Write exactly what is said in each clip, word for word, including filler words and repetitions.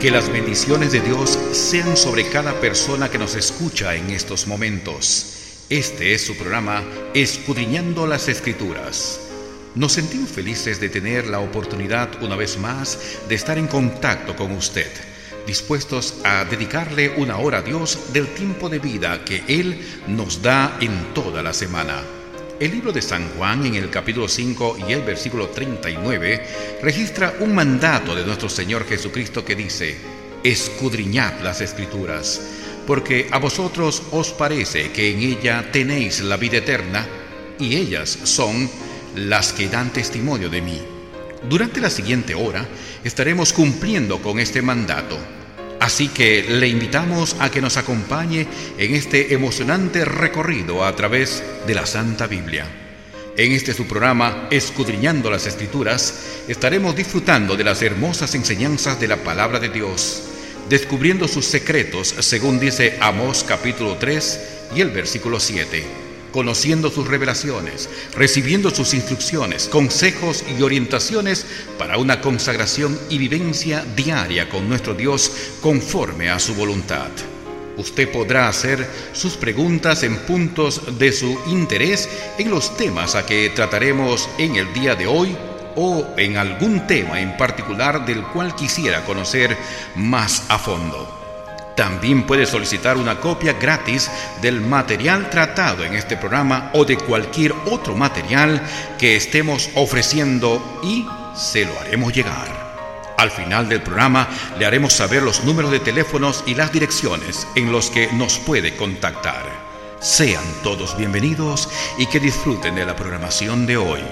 Que las bendiciones de Dios sean sobre cada persona que nos escucha en estos momentos. Este es su programa Escudriñando las Escrituras. Nos sentimos felices de tener la oportunidad una vez más de estar en contacto con usted, dispuestos a dedicarle una hora a Dios del tiempo de vida que Él nos da en toda la semana. El libro de San Juan, en el capítulo cinco y el versículo treinta y nueve, registra un mandato de nuestro Señor Jesucristo que dice: escudriñad las Escrituras, porque a vosotros os parece que en ella tenéis la vida eterna, y ellas son las que dan testimonio de mí. Durante la siguiente hora estaremos cumpliendo con este mandato. Así que le invitamos a que nos acompañe en este emocionante recorrido a través de la Santa Biblia. En este su programa, Escudriñando las Escrituras, estaremos disfrutando de las hermosas enseñanzas de la Palabra de Dios, descubriendo sus secretos, según dice Amós capítulo tres y el versículo siete, conociendo sus revelaciones, recibiendo sus instrucciones, consejos y orientaciones para una consagración y vivencia diaria con nuestro Dios conforme a su voluntad. Usted podrá hacer sus preguntas en puntos de su interés en los temas a que trataremos en el día de hoy o en algún tema en particular del cual quisiera conocer más a fondo. También puede solicitar una copia gratis del material tratado en este programa o de cualquier otro material que estemos ofreciendo y se lo haremos llegar. Al final del programa le haremos saber los números de teléfonos y las direcciones en los que nos puede contactar. Sean todos bienvenidos y que disfruten de la programación de hoy.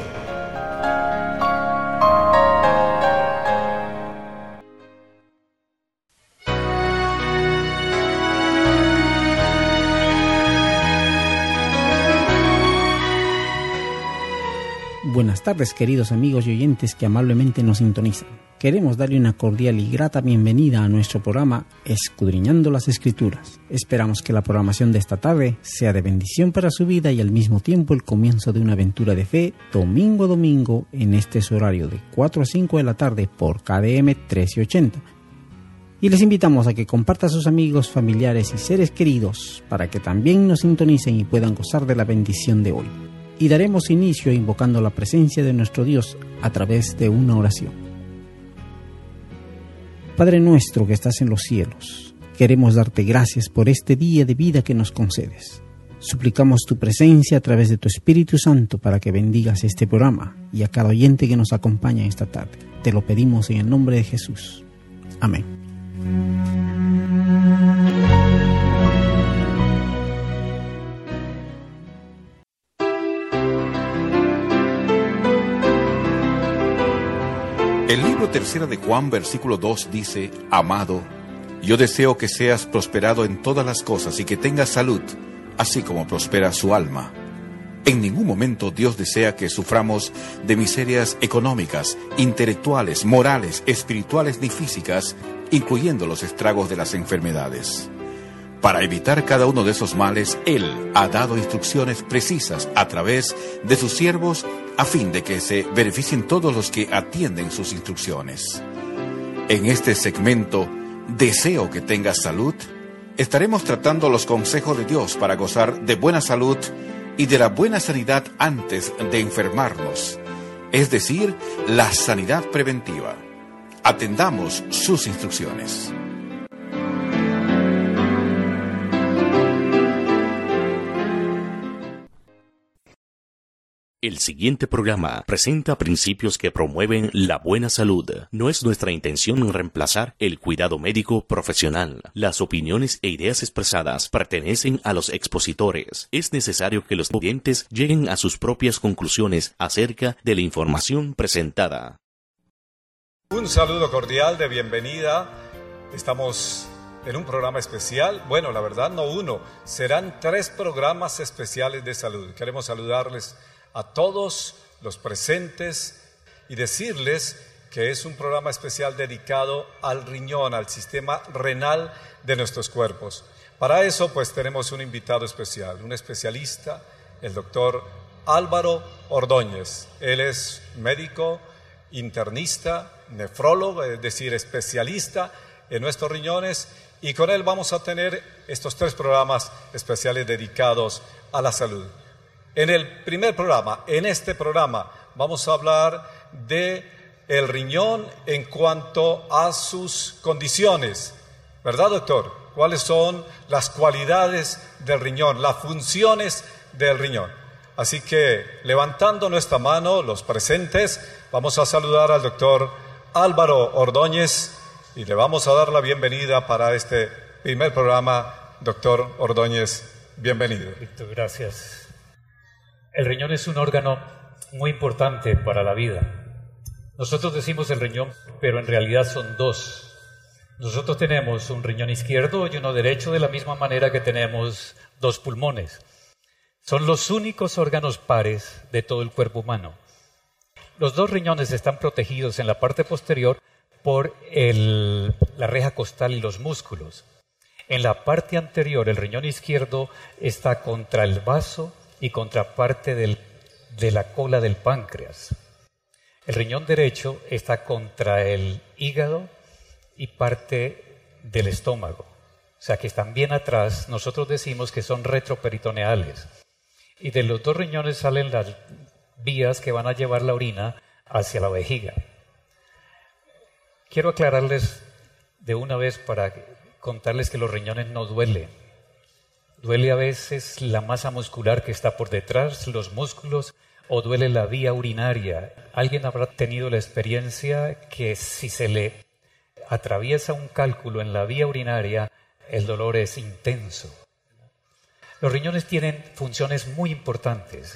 Buenas tardes, queridos amigos y oyentes que amablemente nos sintonizan. Queremos darle una cordial y grata bienvenida a nuestro programa Escudriñando las Escrituras. Esperamos que la programación de esta tarde sea de bendición para su vida y al mismo tiempo el comienzo de una aventura de fe domingo a domingo en este su horario de cuatro a cinco de la tarde por K D M trece ochenta. Y les invitamos a que compartan a sus amigos, familiares y seres queridos para que también nos sintonicen y puedan gozar de la bendición de hoy. Y daremos inicio invocando la presencia de nuestro Dios a través de una oración. Padre nuestro que estás en los cielos, queremos darte gracias por este día de vida que nos concedes. Suplicamos tu presencia a través de tu Espíritu Santo para que bendigas este programa y a cada oyente que nos acompaña esta tarde. Te lo pedimos en el nombre de Jesús. Amén. El libro tercero de Juan, versículo dos dice: Amado, yo deseo que seas prosperado en todas las cosas y que tengas salud, así como prospera su alma. En ningún momento Dios desea que suframos de miserias económicas, intelectuales, morales, espirituales ni físicas, incluyendo los estragos de las enfermedades. Para evitar cada uno de esos males, Él ha dado instrucciones precisas a través de sus siervos a fin de que se beneficien todos los que atienden sus instrucciones. En este segmento, Deseo que tengas salud, estaremos tratando los consejos de Dios para gozar de buena salud y de la buena sanidad antes de enfermarnos, es decir, la sanidad preventiva. Atendamos sus instrucciones. El siguiente programa presenta principios que promueven la buena salud. No es nuestra intención reemplazar el cuidado médico profesional. Las opiniones e ideas expresadas pertenecen a los expositores. Es necesario que los oyentes lleguen a sus propias conclusiones acerca de la información presentada. Un saludo cordial de bienvenida. Estamos en un programa especial. Bueno, la verdad no uno, serán tres programas especiales de salud. Queremos saludarles a todos los presentes y decirles que es un programa especial dedicado al riñón, al sistema renal de nuestros cuerpos. Para eso, pues, tenemos un invitado especial, un especialista, el doctor Álvaro Ordóñez. Él es médico, internista, nefrólogo, es decir, especialista en nuestros riñones, y con él vamos a tener estos tres programas especiales dedicados a la salud. En el primer programa, en este programa, vamos a hablar de el riñón en cuanto a sus condiciones. ¿Verdad, doctor? ¿Cuáles son las cualidades del riñón, las funciones del riñón? Así que, levantando nuestra mano, los presentes, vamos a saludar al doctor Álvaro Ordóñez y le vamos a dar la bienvenida para este primer programa. Doctor Ordóñez, bienvenido. Víctor, gracias. El riñón es un órgano muy importante para la vida. Nosotros decimos el riñón, pero en realidad son dos. Nosotros tenemos un riñón izquierdo y uno derecho, de la misma manera que tenemos dos pulmones. Son los únicos órganos pares de todo el cuerpo humano. Los dos riñones están protegidos en la parte posterior por el, la reja costal y los músculos. En la parte anterior, el riñón izquierdo está contra el vaso y contra parte del, de la cola del páncreas. El riñón derecho está contra el hígado y parte del estómago. O sea que están bien atrás. Nosotros decimos que son retroperitoneales. Y de los dos riñones salen las vías que van a llevar la orina hacia la vejiga. Quiero aclararles de una vez para contarles que los riñones no duelen. Duele a veces la masa muscular que está por detrás, los músculos, o duele la vía urinaria. Alguien habrá tenido la experiencia que si se le atraviesa un cálculo en la vía urinaria, el dolor es intenso. Los riñones tienen funciones muy importantes.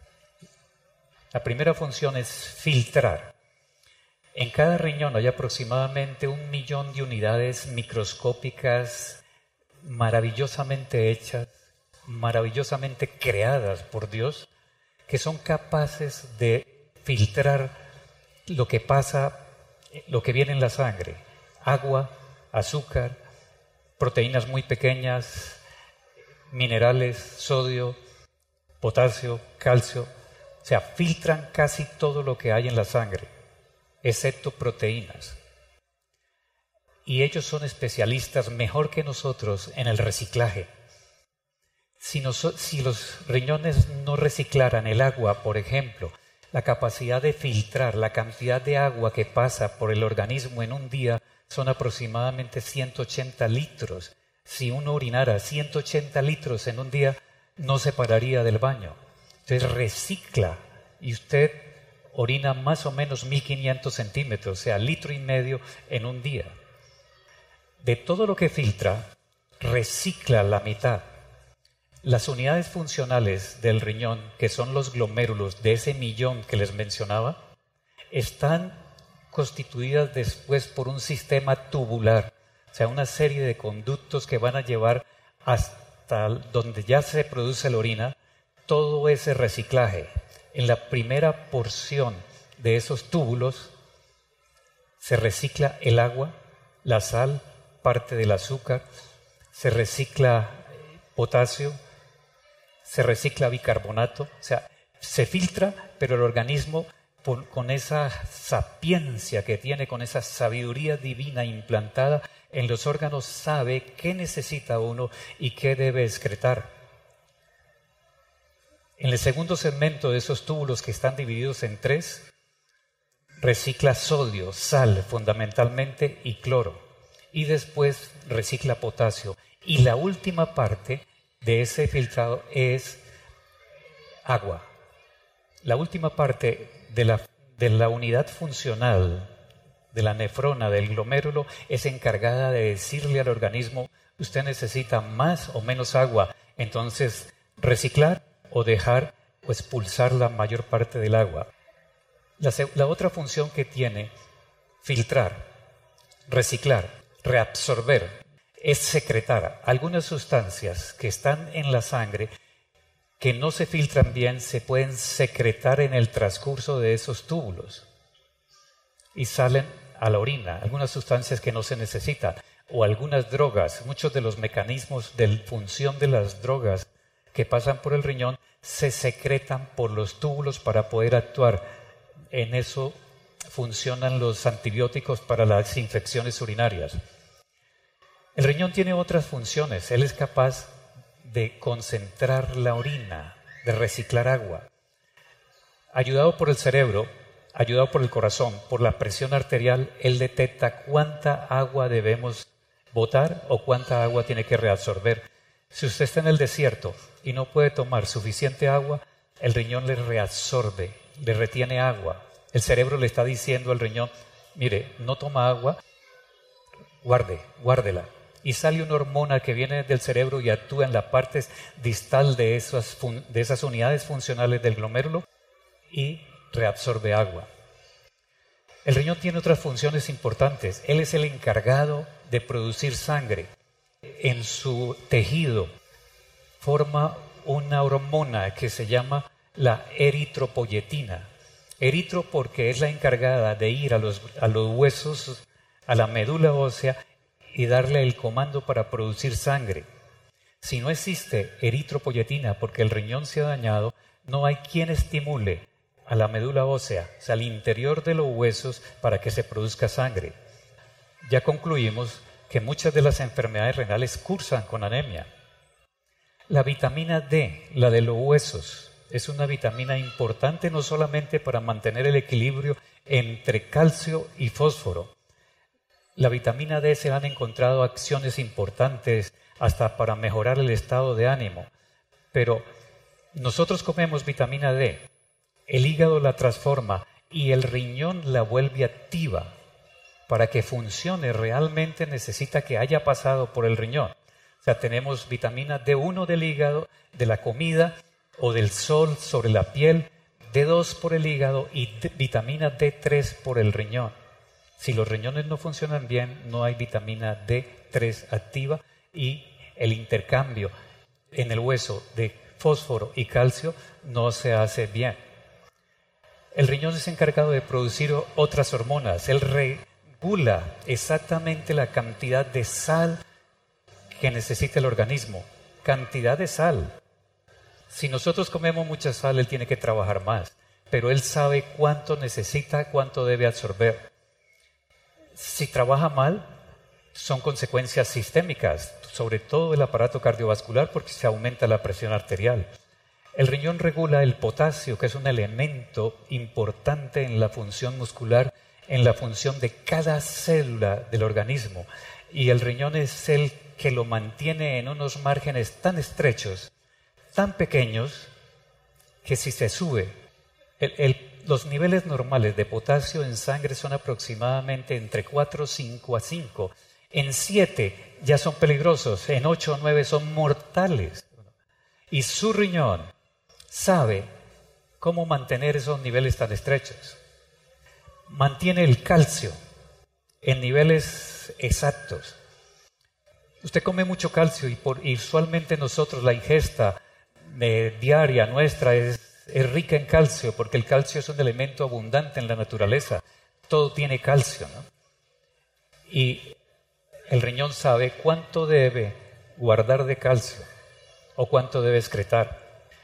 La primera función es filtrar. En cada riñón hay aproximadamente un millón de unidades microscópicas maravillosamente hechas, maravillosamente creadas por Dios, que son capaces de filtrar lo que pasa, lo que viene en la sangre. Agua, azúcar, proteínas muy pequeñas, minerales, sodio, potasio, calcio. O sea, filtran casi todo lo que hay en la sangre, excepto proteínas. Y ellos son especialistas mejor que nosotros en el reciclaje. Si, nos, si los riñones no reciclaran el agua, por ejemplo, la capacidad de filtrar, la cantidad de agua que pasa por el organismo en un día son aproximadamente ciento ochenta litros. Si uno urinara ciento ochenta litros en un día, no se pararía del baño. Entonces recicla y usted orina más o menos mil quinientos centímetros, o sea, litro y medio en un día. De todo lo que filtra, recicla la mitad. Las unidades funcionales del riñón, que son los glomérulos de ese millón que les mencionaba, están constituidas después por un sistema tubular. O sea, una serie de conductos que van a llevar hasta donde ya se produce la orina, todo ese reciclaje. En la primera porción de esos túbulos se recicla el agua, la sal, parte del azúcar, se recicla potasio, se recicla bicarbonato, o sea, se filtra, pero el organismo por, con esa sapiencia que tiene, con esa sabiduría divina implantada en los órganos, sabe qué necesita uno y qué debe excretar. En el segundo segmento de esos túbulos, que están divididos en tres, recicla sodio, sal fundamentalmente y cloro, y después recicla potasio. Y la última parte de ese filtrado es agua. La última parte de la, de la unidad funcional de la nefrona, del glomérulo, es encargada de decirle al organismo: usted necesita más o menos agua. Entonces, reciclar o dejar o expulsar la mayor parte del agua. La, la otra función que tiene filtrar, reciclar, reabsorber, es secretar. Algunas sustancias que están en la sangre que no se filtran bien se pueden secretar en el transcurso de esos túbulos y salen a la orina. Algunas sustancias que no se necesitan, o algunas drogas. Muchos de los mecanismos de función de las drogas que pasan por el riñón se secretan por los túbulos para poder actuar. En eso funcionan los antibióticos para las infecciones urinarias. El riñón tiene otras funciones. Él es capaz de concentrar la orina, de reciclar agua. Ayudado por el cerebro, ayudado por el corazón, por la presión arterial, él detecta cuánta agua debemos botar o cuánta agua tiene que reabsorber. Si usted está en el desierto y no puede tomar suficiente agua, el riñón le reabsorbe, le retiene agua. El cerebro le está diciendo al riñón, mire, no toma agua, guarde, guárdela. Y sale una hormona que viene del cerebro y actúa en la parte distal de esas, de esas unidades funcionales del glomérulo y reabsorbe agua. El riñón tiene otras funciones importantes. Él es el encargado de producir sangre. En su tejido forma una hormona que se llama la eritropoyetina. Eritro porque es la encargada de ir a los, a los huesos, a la médula ósea y darle el comando para producir sangre. Si no existe eritropoyetina porque el riñón se ha dañado, no hay quien estimule a la médula ósea, o sea, al interior de los huesos para que se produzca sangre. Ya concluimos que muchas de las enfermedades renales cursan con anemia. La vitamina D, la de los huesos, es una vitamina importante no solamente para mantener el equilibrio entre calcio y fósforo. La vitamina D se han encontrado acciones importantes hasta para mejorar el estado de ánimo. Pero nosotros comemos vitamina D, el hígado la transforma y el riñón la vuelve activa. Para que funcione realmente necesita que haya pasado por el riñón. O sea, tenemos vitamina D uno del hígado, de la comida o del sol sobre la piel, D dos por el hígado y vitamina D tres por el riñón. Si los riñones no funcionan bien, no hay vitamina D tres activa y el intercambio en el hueso de fósforo y calcio no se hace bien. El riñón es encargado de producir otras hormonas. Él regula exactamente la cantidad de sal que necesita el organismo. Cantidad de sal. Si nosotros comemos mucha sal, él tiene que trabajar más. Pero él sabe cuánto necesita, cuánto debe absorber. Si trabaja mal, son consecuencias sistémicas, sobre todo el aparato cardiovascular, porque se aumenta la presión arterial. El riñón regula el potasio, que es un elemento importante en la función muscular, en la función de cada célula del organismo. Y el riñón es el que lo mantiene en unos márgenes tan estrechos, tan pequeños, que si se sube, el, el los niveles normales de potasio en sangre son aproximadamente entre cuatro, cinco a cinco. En siete ya son peligrosos, en ocho o nueve son mortales. Y su riñón sabe cómo mantener esos niveles tan estrechos. Mantiene el calcio en niveles exactos. Usted come mucho calcio y, por, y usualmente nosotros la ingesta eh, diaria nuestra es Es rica en calcio, porque el calcio es un elemento abundante en la naturaleza. Todo tiene calcio, ¿no? Y el riñón sabe cuánto debe guardar de calcio o cuánto debe excretar.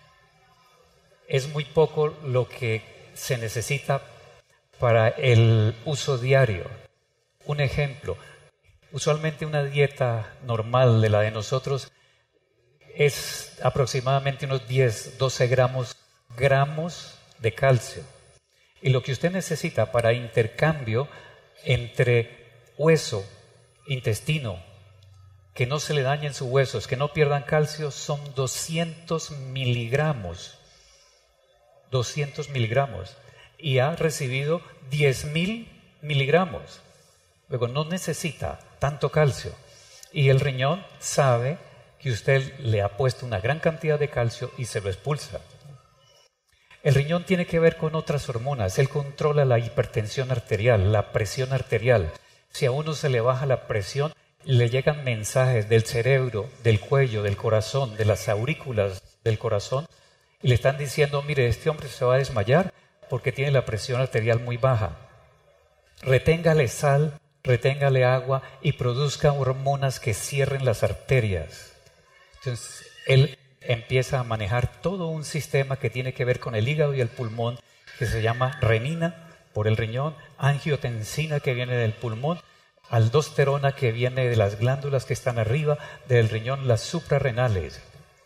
Es muy poco lo que se necesita para el uso diario. Un ejemplo, usualmente una dieta normal de la de nosotros es aproximadamente unos diez, doce gramos gramos de calcio. Y lo que usted necesita para intercambio entre hueso, intestino, que no se le dañen sus huesos, que no pierdan calcio, son doscientos miligramos. doscientos miligramos. Y ha recibido diez mil miligramos. Luego no necesita tanto calcio. Y el riñón sabe que usted le ha puesto una gran cantidad de calcio y se lo expulsa. El riñón tiene que ver con otras hormonas. Él controla la hipertensión arterial, la presión arterial. Si a uno se le baja la presión, le llegan mensajes del cerebro, del cuello, del corazón, de las aurículas del corazón, y le están diciendo, mire, este hombre se va a desmayar porque tiene la presión arterial muy baja. Reténgale sal, reténgale agua y produzca hormonas que cierren las arterias. Entonces, él empieza a manejar todo un sistema que tiene que ver con el hígado y el pulmón, que se llama renina por el riñón, angiotensina que viene del pulmón, aldosterona que viene de las glándulas que están arriba del riñón, las suprarrenales.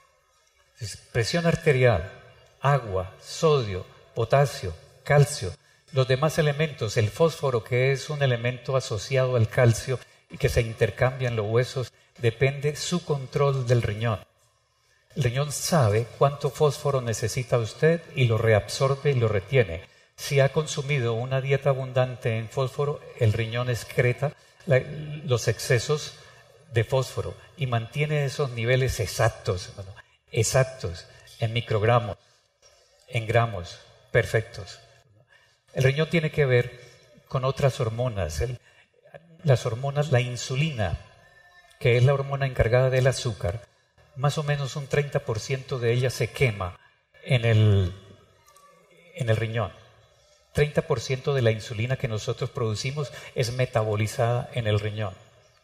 Presión arterial, agua, sodio, potasio, calcio, los demás elementos, el fósforo, que es un elemento asociado al calcio y que se intercambia en los huesos, depende su control del riñón. El riñón sabe cuánto fósforo necesita usted y lo reabsorbe y lo retiene. Si ha consumido una dieta abundante en fósforo, el riñón excreta la, los excesos de fósforo y mantiene esos niveles exactos, bueno, exactos en microgramos, en gramos, perfectos. El riñón tiene que ver con otras hormonas, el, las hormonas, la insulina, que es la hormona encargada del azúcar. Más o menos un treinta por ciento de ella se quema en el, en el riñón. treinta por ciento de la insulina que nosotros producimos es metabolizada en el riñón.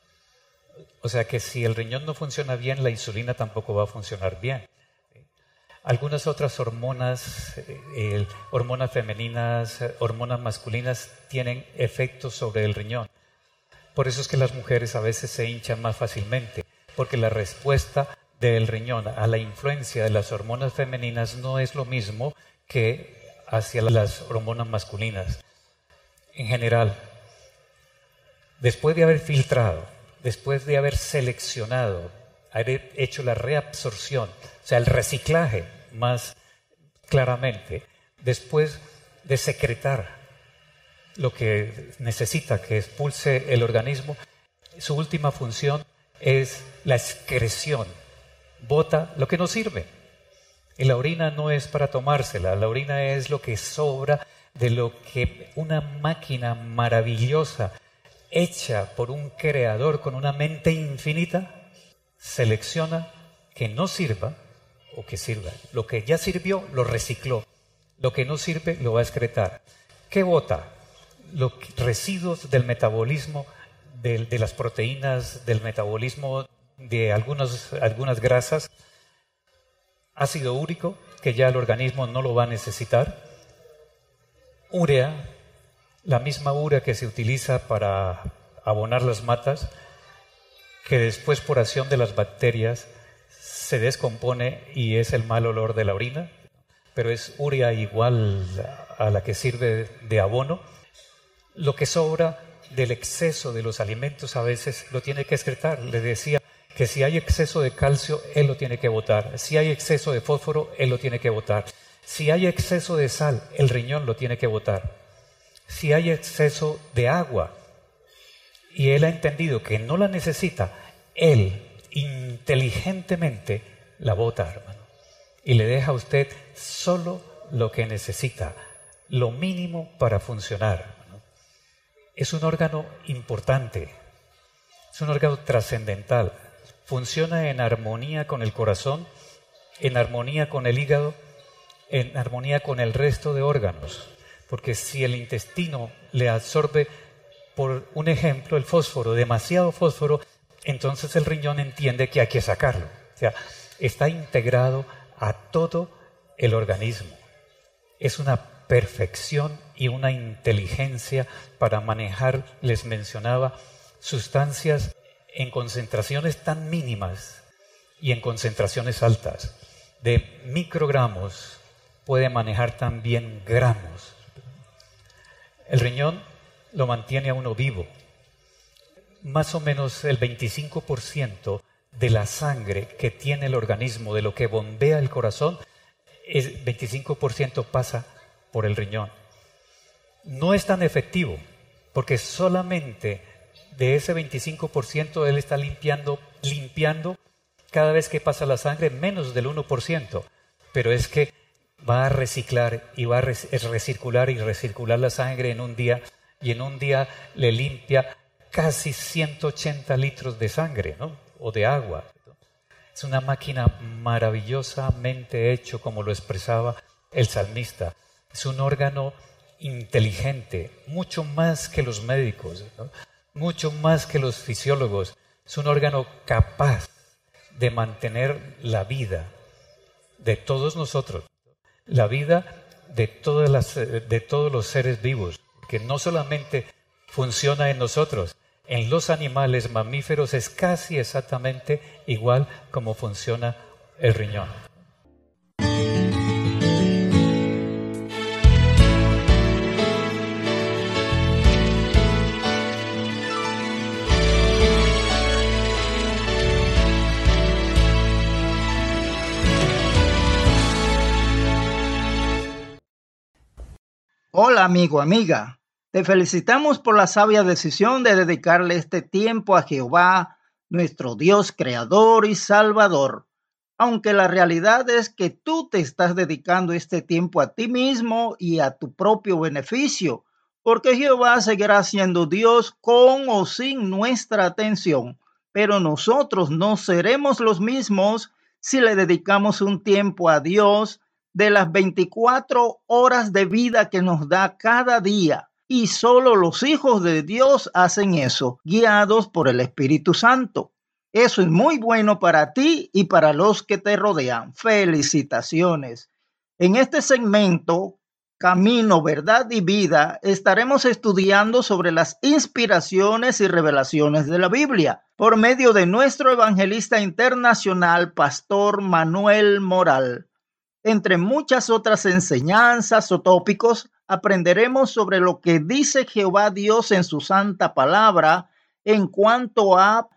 O sea que si el riñón no funciona bien, la insulina tampoco va a funcionar bien. Algunas otras hormonas, eh, hormonas femeninas, hormonas masculinas, tienen efectos sobre el riñón. Por eso es que las mujeres a veces se hinchan más fácilmente, porque la respuesta del riñón a la influencia de las hormonas femeninas no es lo mismo que hacia las hormonas masculinas. En general, después de haber filtrado, después de haber seleccionado, haber hecho la reabsorción, o sea, el reciclaje más claramente, después de secretar lo que necesita que expulse el organismo, su última función es la excreción. Bota lo que no sirve. Y la orina no es para tomársela, la orina es lo que sobra de lo que una máquina maravillosa, hecha por un creador con una mente infinita, selecciona que no sirva o que sirva. Lo que ya sirvió lo recicló, lo que no sirve lo va a excretar. ¿Qué bota? Los residuos del metabolismo, de, de las proteínas, del metabolismo de algunas, algunas grasas, ácido úrico, que ya el organismo no lo va a necesitar, urea, la misma urea que se utiliza para abonar las matas, que después por acción de las bacterias se descompone y es el mal olor de la orina, pero es urea igual a la que sirve de abono. Lo que sobra del exceso de los alimentos a veces lo tiene que excretar. Le decía que si hay exceso de calcio, él lo tiene que botar. Si hay exceso de fósforo, él lo tiene que botar. Si hay exceso de sal, el riñón lo tiene que botar. Si hay exceso de agua y él ha entendido que no la necesita, él inteligentemente la bota, hermano. Y le deja a usted solo lo que necesita, lo mínimo para funcionar, hermano. Es un órgano importante, es un órgano trascendental. Funciona en armonía con el corazón, en armonía con el hígado, en armonía con el resto de órganos. Porque si el intestino le absorbe, por un ejemplo, el fósforo, demasiado fósforo, entonces el riñón entiende que hay que sacarlo. O sea, está integrado a todo el organismo. Es una perfección y una inteligencia para manejar, les mencionaba, sustancias en concentraciones tan mínimas y en concentraciones altas. De microgramos puede manejar también gramos. El riñón lo mantiene a uno vivo. Más o menos el veinticinco por ciento de la sangre que tiene el organismo, de lo que bombea el corazón, el veinticinco por ciento pasa por el riñón. No es tan efectivo, porque solamente de ese veinticinco por ciento él está limpiando, limpiando cada vez que pasa la sangre menos del uno por ciento. Pero es que va a reciclar y va a recircular y recircular la sangre en un día, y en un día le limpia casi ciento ochenta litros de sangre, ¿no? O de agua. Es una máquina maravillosamente hecho, como lo expresaba el salmista. Es un órgano inteligente, mucho más que los médicos, ¿no? Mucho más que los fisiólogos. Es un órgano capaz de mantener la vida de todos nosotros, la vida de todas las, de todos los seres vivos, que no solamente funciona en nosotros, en los animales mamíferos es casi exactamente igual como funciona el riñón. Hola amigo, amiga. Te felicitamos por la sabia decisión de dedicarle este tiempo a Jehová, nuestro Dios creador y salvador. Aunque la realidad es que tú te estás dedicando este tiempo a ti mismo y a tu propio beneficio, porque Jehová seguirá siendo Dios con o sin nuestra atención, pero nosotros no seremos los mismos si le dedicamos un tiempo a Dios de las veinticuatro horas de vida que nos da cada día. Y solo los hijos de Dios hacen eso, guiados por el Espíritu Santo. Eso es muy bueno para ti y para los que te rodean. Felicitaciones. En este segmento, Camino, Verdad y Vida, estaremos estudiando sobre las inspiraciones y revelaciones de la Biblia por medio de nuestro evangelista internacional, Pastor Manuel Moral. Entre muchas otras enseñanzas o tópicos, aprenderemos sobre lo que dice Jehová Dios en su santa palabra en cuanto a,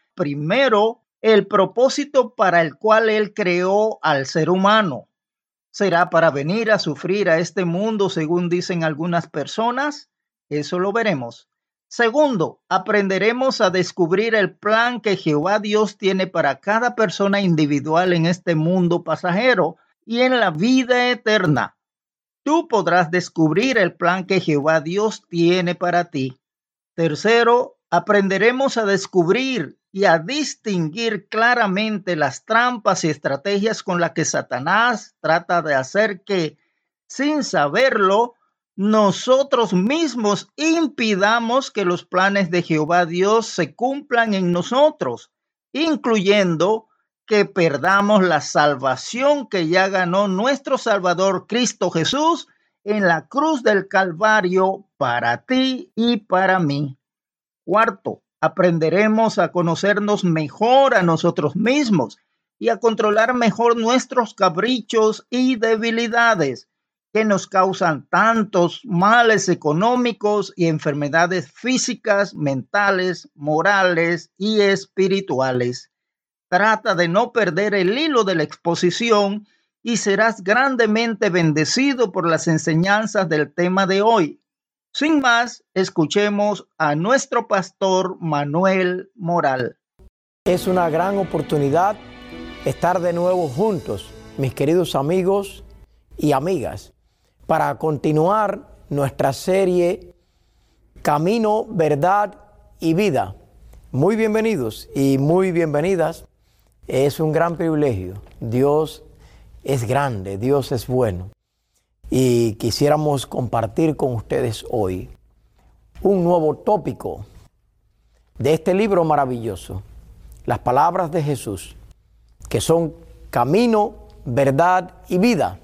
primero, el propósito para el cual Él creó al ser humano. ¿Será para venir a sufrir a este mundo según dicen algunas personas? Eso lo veremos. Segundo, aprenderemos a descubrir el plan que Jehová Dios tiene para cada persona individual en este mundo pasajero y en la vida eterna. Tú podrás descubrir el plan que Jehová Dios tiene para ti. Tercero, aprenderemos a descubrir y a distinguir claramente las trampas y estrategias con las que Satanás trata de hacer que, sin saberlo, nosotros mismos impidamos que los planes de Jehová Dios se cumplan en nosotros, incluyendo que perdamos la salvación que ya ganó nuestro Salvador Cristo Jesús en la cruz del Calvario para ti y para mí. Cuarto, aprenderemos a conocernos mejor a nosotros mismos y a controlar mejor nuestros caprichos y debilidades que nos causan tantos males económicos y enfermedades físicas, mentales, morales y espirituales. Trata de no perder el hilo de la exposición y serás grandemente bendecido por las enseñanzas del tema de hoy. Sin más, escuchemos a nuestro pastor Manuel Moral. Es una gran oportunidad estar de nuevo juntos, mis queridos amigos y amigas, para continuar nuestra serie Camino, Verdad y Vida. Muy bienvenidos y muy bienvenidas. Es un gran privilegio. Dios es grande, Dios es bueno. Y quisiéramos compartir con ustedes hoy un nuevo tópico de este libro maravilloso, las palabras de Jesús, que son camino, verdad y vida.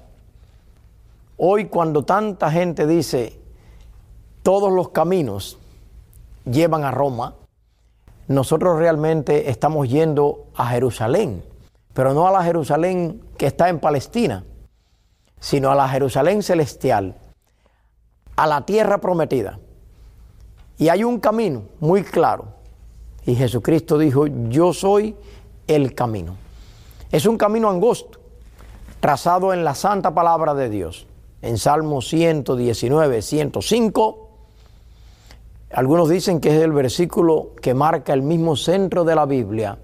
Hoy, cuando tanta gente dice todos los caminos llevan a Roma, nosotros realmente estamos yendo a Jerusalén, pero no a la Jerusalén que está en Palestina, sino a la Jerusalén celestial, a la tierra prometida. Y hay un camino muy claro. Y Jesucristo dijo, yo soy el camino. Es un camino angosto, trazado en la santa palabra de Dios. En Salmo ciento diecinueve, ciento cinco, algunos dicen que es el versículo que marca el mismo centro de la Biblia.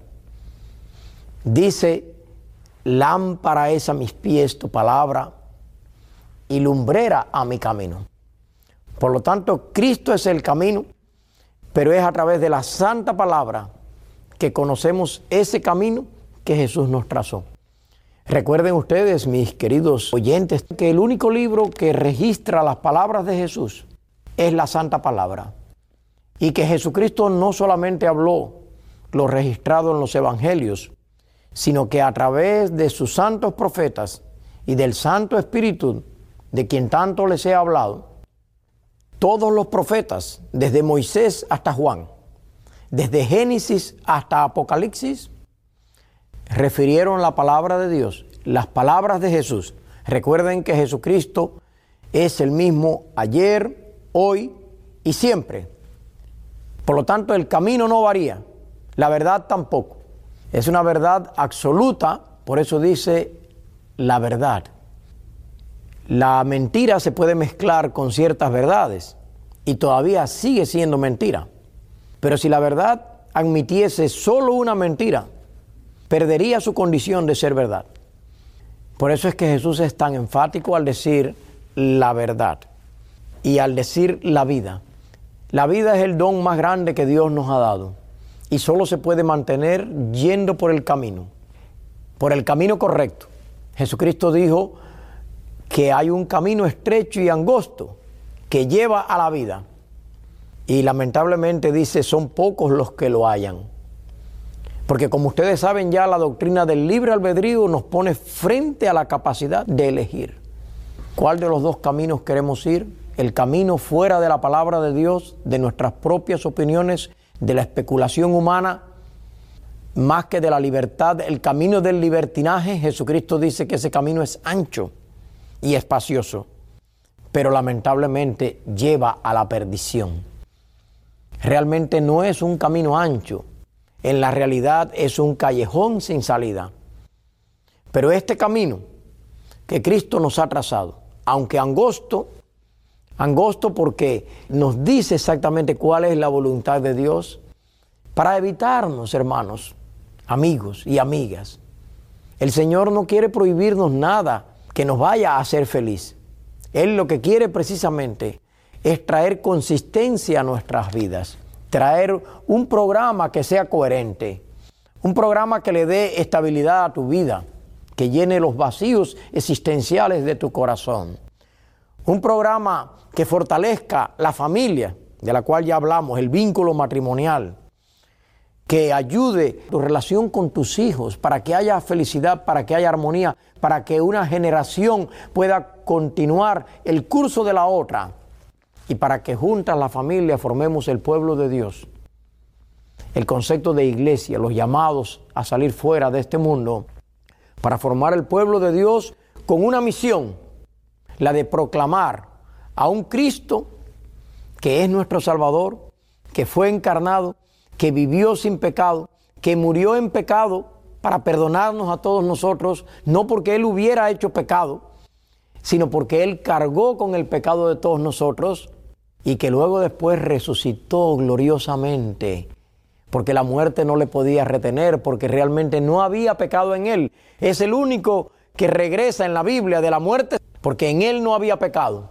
Dice, lámpara es a mis pies tu palabra y lumbrera a mi camino. Por lo tanto, Cristo es el camino, pero es a través de la santa palabra que conocemos ese camino que Jesús nos trazó. Recuerden ustedes, mis queridos oyentes, que el único libro que registra las palabras de Jesús es la santa palabra. Y que Jesucristo no solamente habló lo registrado en los evangelios, sino que a través de sus santos profetas y del Santo Espíritu, de quien tanto les he hablado, todos los profetas, desde Moisés hasta Juan, desde Génesis hasta Apocalipsis, refirieron la palabra de Dios, las palabras de Jesús. Recuerden que Jesucristo es el mismo ayer, hoy y siempre. Por lo tanto, el camino no varía, la verdad tampoco. Es una verdad absoluta, por eso dice la verdad. La mentira se puede mezclar con ciertas verdades y todavía sigue siendo mentira. Pero si la verdad admitiese solo una mentira, perdería su condición de ser verdad. Por eso es que Jesús es tan enfático al decir la verdad y al decir la vida. La vida es el don más grande que Dios nos ha dado y solo se puede mantener yendo por el camino, por el camino correcto. Jesucristo dijo que hay un camino estrecho y angosto que lleva a la vida y lamentablemente dice son pocos los que lo hallan. Porque como ustedes saben ya, la doctrina del libre albedrío nos pone frente a la capacidad de elegir. ¿Cuál de los dos caminos queremos ir? El camino fuera de la palabra de Dios, de nuestras propias opiniones, de la especulación humana, más que de la libertad, el camino del libertinaje. Jesucristo dice que ese camino es ancho y espacioso, pero lamentablemente lleva a la perdición. Realmente no es un camino ancho. En la realidad es un callejón sin salida. Pero este camino que Cristo nos ha trazado, aunque angosto, angosto porque nos dice exactamente cuál es la voluntad de Dios, para evitarnos, hermanos, amigos y amigas. El Señor no quiere prohibirnos nada que nos vaya a hacer feliz. Él lo que quiere precisamente es traer consistencia a nuestras vidas. Traer un programa que sea coherente, un programa que le dé estabilidad a tu vida, que llene los vacíos existenciales de tu corazón. Un programa que fortalezca la familia, de la cual ya hablamos, el vínculo matrimonial, que ayude tu relación con tus hijos para que haya felicidad, para que haya armonía, para que una generación pueda continuar el curso de la otra. Y para que juntas la familia formemos el pueblo de Dios. El concepto de iglesia, los llamados a salir fuera de este mundo para formar el pueblo de Dios con una misión, la de proclamar a un Cristo que es nuestro Salvador, que fue encarnado, que vivió sin pecado, que murió en pecado para perdonarnos a todos nosotros, no porque Él hubiera hecho pecado, sino porque Él cargó con el pecado de todos nosotros y que luego después resucitó gloriosamente, porque la muerte no le podía retener, porque realmente no había pecado en Él. Es el único que regresa en la Biblia de la muerte, porque en Él no había pecado.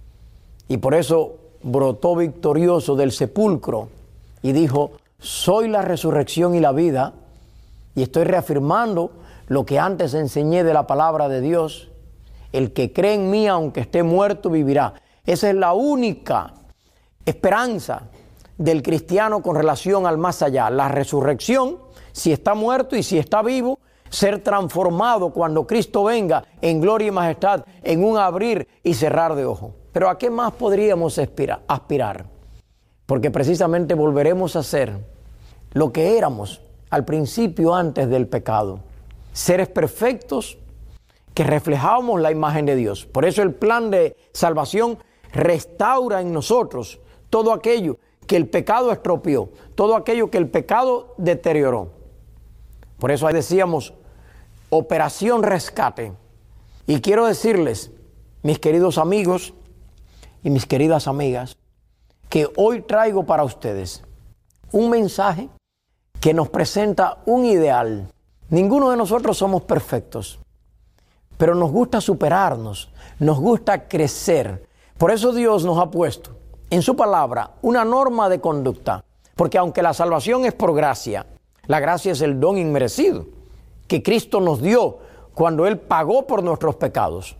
Y por eso brotó victorioso del sepulcro y dijo, soy la resurrección y la vida, y estoy reafirmando lo que antes enseñé de la palabra de Dios. El que cree en mí, aunque esté muerto, vivirá. Esa es la única esperanza del cristiano con relación al más allá. La resurrección, si está muerto y si está vivo, ser transformado cuando Cristo venga en gloria y majestad, en un abrir y cerrar de ojos. Pero ¿a qué más podríamos aspirar? aspirar? Porque precisamente volveremos a ser lo que éramos al principio antes del pecado. Seres perfectos que reflejamos la imagen de Dios. Por eso el plan de salvación restaura en nosotros todo aquello que el pecado estropeó, todo aquello que el pecado deterioró. Por eso ahí decíamos, operación rescate. Y quiero decirles, mis queridos amigos y mis queridas amigas, que hoy traigo para ustedes un mensaje que nos presenta un ideal. Ninguno de nosotros somos perfectos, pero nos gusta superarnos, nos gusta crecer. Por eso Dios nos ha puesto en su palabra una norma de conducta, porque aunque la salvación es por gracia, la gracia es el don inmerecido que Cristo nos dio cuando Él pagó por nuestros pecados.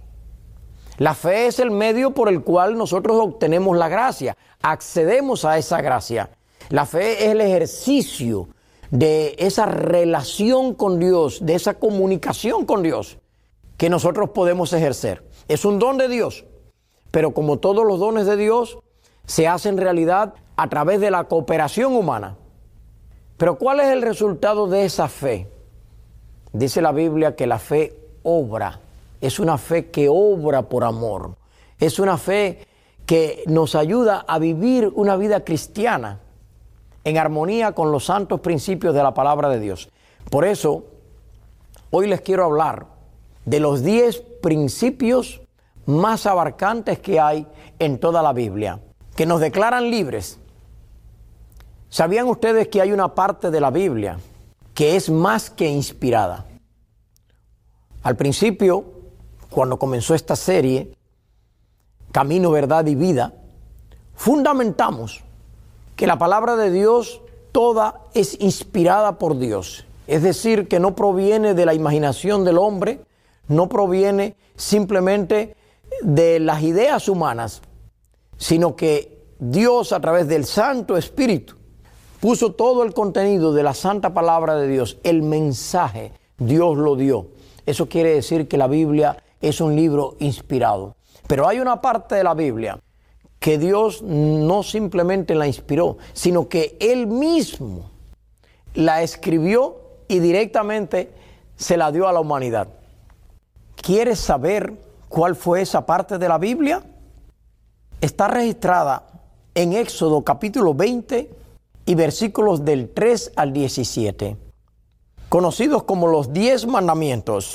La fe es el medio por el cual nosotros obtenemos la gracia, accedemos a esa gracia. La fe es el ejercicio de esa relación con Dios, de esa comunicación con Dios que nosotros podemos ejercer. Es un don de Dios, pero como todos los dones de Dios, se hacen realidad a través de la cooperación humana. Pero ¿cuál es el resultado de esa fe? Dice la Biblia que la fe obra. Es una fe que obra por amor. Es una fe que nos ayuda a vivir una vida cristiana en armonía con los santos principios de la palabra de Dios. Por eso, hoy les quiero hablar de los diez principios más abarcantes que hay en toda la Biblia, que nos declaran libres. ¿Sabían ustedes que hay una parte de la Biblia que es más que inspirada? Al principio, cuando comenzó esta serie, Camino, Verdad y Vida, fundamentamos que la palabra de Dios toda es inspirada por Dios. Es decir, que no proviene de la imaginación del hombre, no proviene simplemente de las ideas humanas, sino que Dios, a través del Santo Espíritu, puso todo el contenido de la santa palabra de Dios. El mensaje Dios lo dio. Eso quiere decir que la Biblia es un libro inspirado. Pero hay una parte de la Biblia que Dios no simplemente la inspiró, sino que Él mismo la escribió y directamente se la dio a la humanidad. ¿Quieres saber cuál fue esa parte de la Biblia? Está registrada en Éxodo capítulo veinte y versículos del tres al diecisiete, conocidos como los diez mandamientos.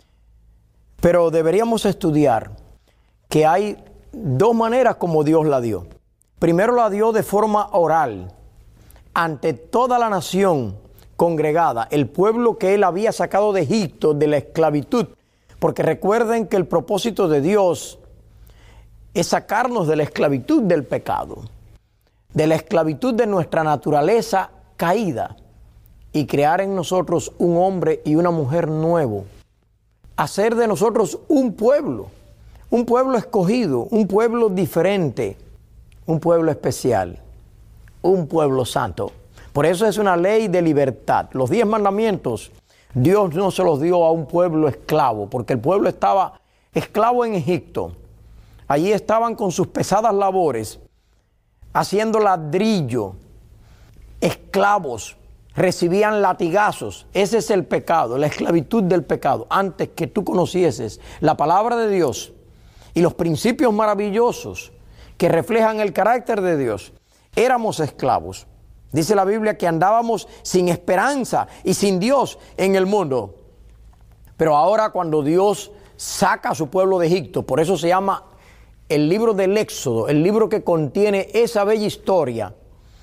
Pero deberíamos estudiar que hay dos maneras como Dios la dio. Primero la dio de forma oral, ante toda la nación congregada, el pueblo que Él había sacado de Egipto, de la esclavitud. Porque recuerden que el propósito de Dios es sacarnos de la esclavitud del pecado, de la esclavitud de nuestra naturaleza caída, y crear en nosotros un hombre y una mujer nuevo. Hacer de nosotros un pueblo, un pueblo escogido, un pueblo diferente, un pueblo especial, un pueblo santo. Por eso es una ley de libertad. Los diez mandamientos, Dios no se los dio a un pueblo esclavo, porque el pueblo estaba esclavo en Egipto. Allí estaban con sus pesadas labores, haciendo ladrillo, esclavos, recibían latigazos. Ese es el pecado, la esclavitud del pecado. Antes que tú conocieses la palabra de Dios y los principios maravillosos que reflejan el carácter de Dios, éramos esclavos. Dice la Biblia que andábamos sin esperanza y sin Dios en el mundo. Pero ahora, cuando Dios saca a su pueblo de Egipto, por eso se llama el libro del Éxodo, el libro que contiene esa bella historia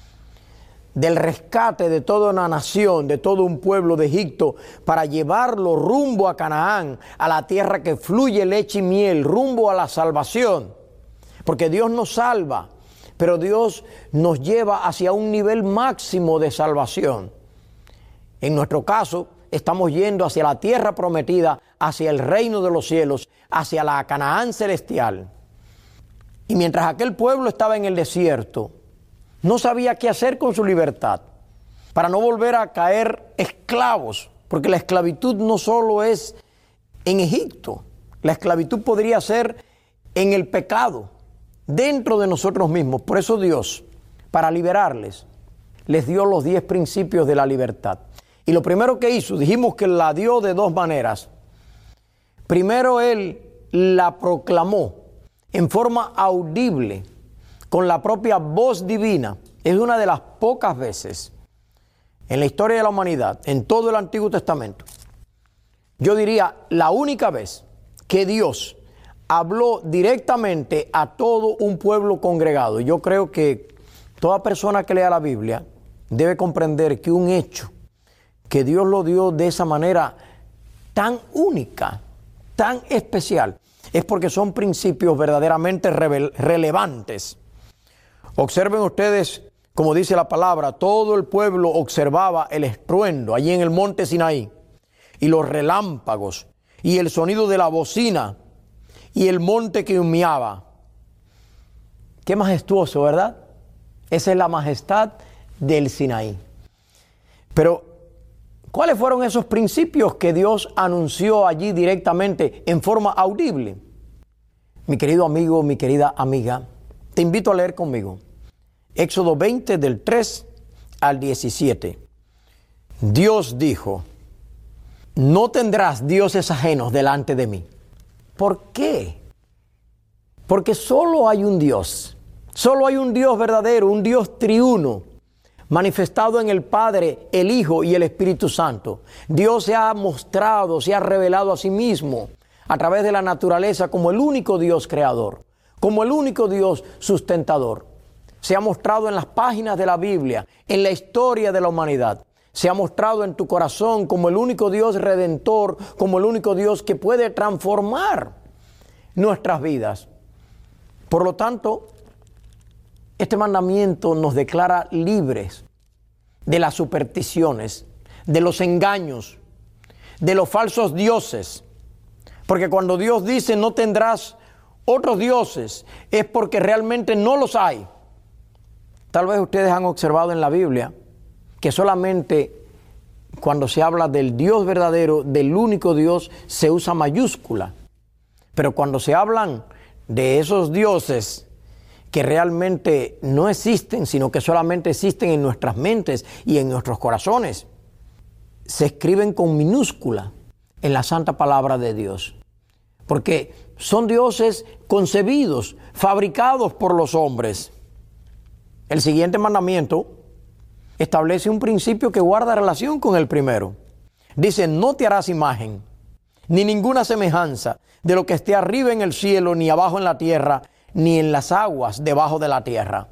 del rescate de toda una nación, de todo un pueblo de Egipto, para llevarlo rumbo a Canaán, a la tierra que fluye leche y miel, rumbo a la salvación. Porque Dios nos salva, pero Dios nos lleva hacia un nivel máximo de salvación. En nuestro caso, estamos yendo hacia la tierra prometida, hacia el reino de los cielos, hacia la Canaán celestial. Y mientras aquel pueblo estaba en el desierto, no sabía qué hacer con su libertad, para no volver a caer esclavos, porque la esclavitud no solo es en Egipto, la esclavitud podría ser en el pecado, dentro de nosotros mismos. Por eso Dios, para liberarles, les dio los diez principios de la libertad. Y lo primero que hizo, dijimos que la dio de dos maneras. Primero Él la proclamó en forma audible, con la propia voz divina. Es una de las pocas veces en la historia de la humanidad, en todo el Antiguo Testamento, yo diría la única vez que Dios habló directamente a todo un pueblo congregado. Yo creo que toda persona que lea la Biblia debe comprender que un hecho que Dios lo dio de esa manera tan única, tan especial, es porque son principios verdaderamente relevantes. Observen ustedes, como dice la palabra, todo el pueblo observaba el estruendo allí en el monte Sinaí, y los relámpagos, y el sonido de la bocina, y el monte que humeaba. Qué majestuoso, ¿verdad? Esa es la majestad del Sinaí. Pero, ¿cuáles fueron esos principios que Dios anunció allí directamente en forma audible? Mi querido amigo, mi querida amiga, te invito a leer conmigo Éxodo veinte del tres al diecisiete. Dios dijo, no tendrás dioses ajenos delante de mí. ¿Por qué? Porque solo hay un Dios, solo hay un Dios verdadero, un Dios triuno, manifestado en el Padre, el Hijo y el Espíritu Santo. Dios se ha mostrado, se ha revelado a sí mismo a través de la naturaleza como el único Dios creador, como el único Dios sustentador. Se ha mostrado en las páginas de la Biblia, en la historia de la humanidad. Se ha mostrado en tu corazón como el único Dios redentor, como el único Dios que puede transformar nuestras vidas. Por lo tanto, este mandamiento nos declara libres de las supersticiones, de los engaños, de los falsos dioses. Porque cuando Dios dice no tendrás otros dioses, es porque realmente no los hay. Tal vez ustedes han observado en la Biblia que solamente cuando se habla del Dios verdadero, del único Dios, se usa mayúscula. Pero cuando se hablan de esos dioses que realmente no existen, sino que solamente existen en nuestras mentes y en nuestros corazones, se escriben con minúscula en la santa palabra de Dios. Porque son dioses concebidos, fabricados por los hombres. El siguiente mandamiento establece un principio que guarda relación con el primero. Dice, no te harás imagen, ni ninguna semejanza de lo que esté arriba en el cielo, ni abajo en la tierra, ni en las aguas debajo de la tierra.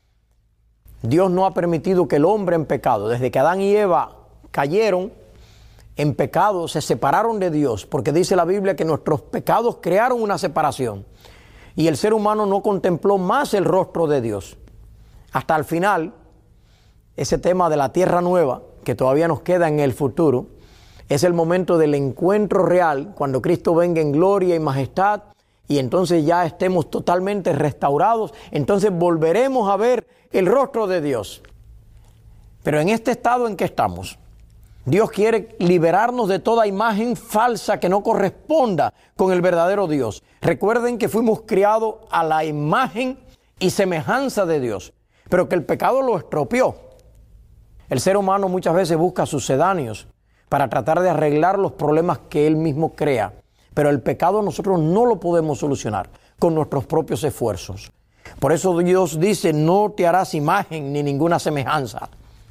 Dios no ha permitido que el hombre en pecado, desde que Adán y Eva cayeron en pecado, se separaron de Dios, porque dice la Biblia que nuestros pecados crearon una separación y el ser humano no contempló más el rostro de Dios. Hasta el final, ese tema de la tierra nueva, que todavía nos queda en el futuro, es el momento del encuentro real, cuando Cristo venga en gloria y majestad, y entonces ya estemos totalmente restaurados, entonces volveremos a ver el rostro de Dios. Pero en este estado en que estamos, Dios quiere liberarnos de toda imagen falsa que no corresponda con el verdadero Dios. Recuerden que fuimos criados a la imagen y semejanza de Dios, pero que el pecado lo estropeó. El ser humano muchas veces busca sucedáneos para tratar de arreglar los problemas que él mismo crea. Pero el pecado nosotros no lo podemos solucionar con nuestros propios esfuerzos. Por eso Dios dice, no te harás imagen ni ninguna semejanza.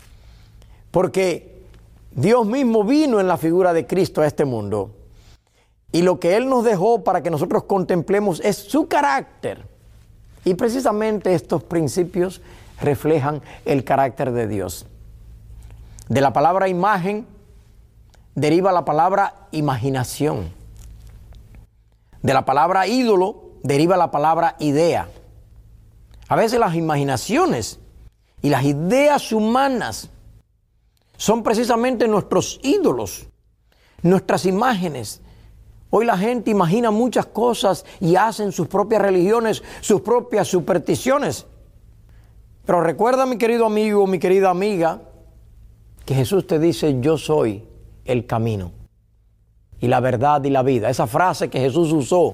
Porque Dios mismo vino en la figura de Cristo a este mundo. Y lo que Él nos dejó para que nosotros contemplemos es su carácter. Y precisamente estos principios reflejan el carácter de Dios. De la palabra imagen deriva la palabra imaginación. De la palabra ídolo deriva la palabra idea. A veces las imaginaciones y las ideas humanas son precisamente nuestros ídolos, nuestras imágenes. Hoy la gente imagina muchas cosas y hacen sus propias religiones, sus propias supersticiones. Pero recuerda, mi querido amigo, mi querida amiga, que Jesús te dice, yo soy el camino y la verdad y la vida. Esa frase que Jesús usó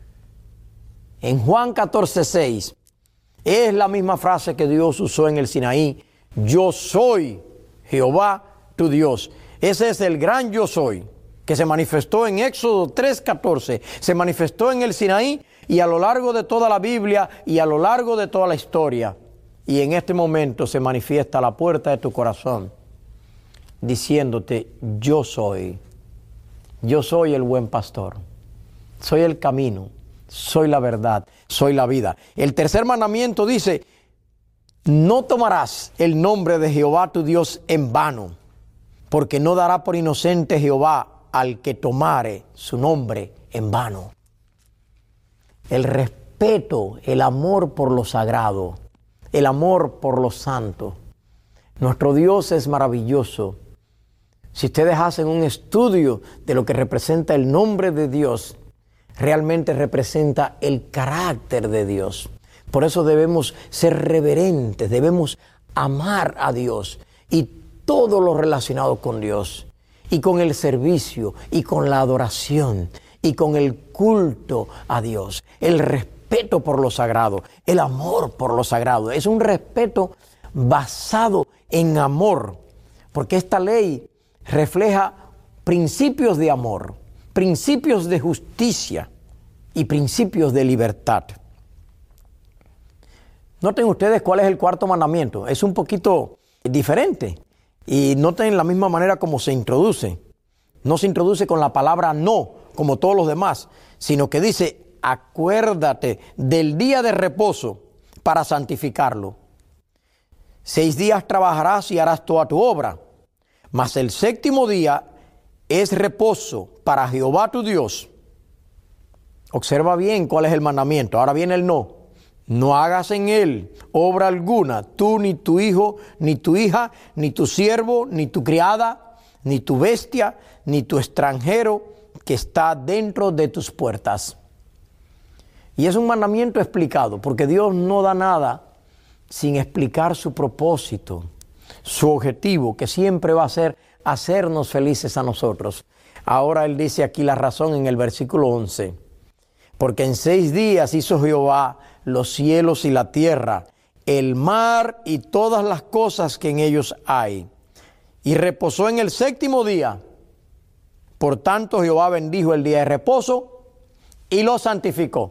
en Juan catorce seis es la misma frase que Dios usó en el Sinaí. Yo soy Jehová tu Dios. Ese es el gran yo soy que se manifestó en Éxodo tres catorce. Se manifestó en el Sinaí y a lo largo de toda la Biblia y a lo largo de toda la historia. Y en este momento se manifiesta a la puerta de tu corazón diciéndote, yo soy. Yo soy el buen pastor, soy el camino, soy la verdad, soy la vida. El tercer mandamiento dice, no tomarás el nombre de Jehová tu Dios en vano, porque no dará por inocente Jehová al que tomare su nombre en vano. El respeto, el amor por lo sagrado, el amor por lo santo. Nuestro Dios es maravilloso. Si ustedes hacen un estudio de lo que representa el nombre de Dios, realmente representa el carácter de Dios. Por eso debemos ser reverentes, debemos amar a Dios y todo lo relacionado con Dios, y con el servicio, y con la adoración, y con el culto a Dios, el respeto por lo sagrado, el amor por lo sagrado. Es un respeto basado en amor porque esta ley refleja principios de amor, principios de justicia y principios de libertad. Noten ustedes cuál es el cuarto mandamiento. Es un poquito diferente y noten la misma manera como se introduce. No se introduce con la palabra no, como todos los demás, sino que dice, acuérdate del día de reposo para santificarlo. Seis días trabajarás y harás toda tu obra, mas el séptimo día es reposo para Jehová tu Dios. Observa bien cuál es el mandamiento. Ahora viene el no. No hagas en él obra alguna, tú ni tu hijo, ni tu hija, ni tu siervo, ni tu criada, ni tu bestia, ni tu extranjero que está dentro de tus puertas. Y es un mandamiento explicado, porque Dios no da nada sin explicar su propósito, su objetivo, que siempre va a ser hacernos felices a nosotros. Ahora Él dice aquí la razón en el versículo once. Porque en seis días hizo Jehová los cielos y la tierra, el mar y todas las cosas que en ellos hay. Y reposó en el séptimo día. Por tanto Jehová bendijo el día de reposo y lo santificó.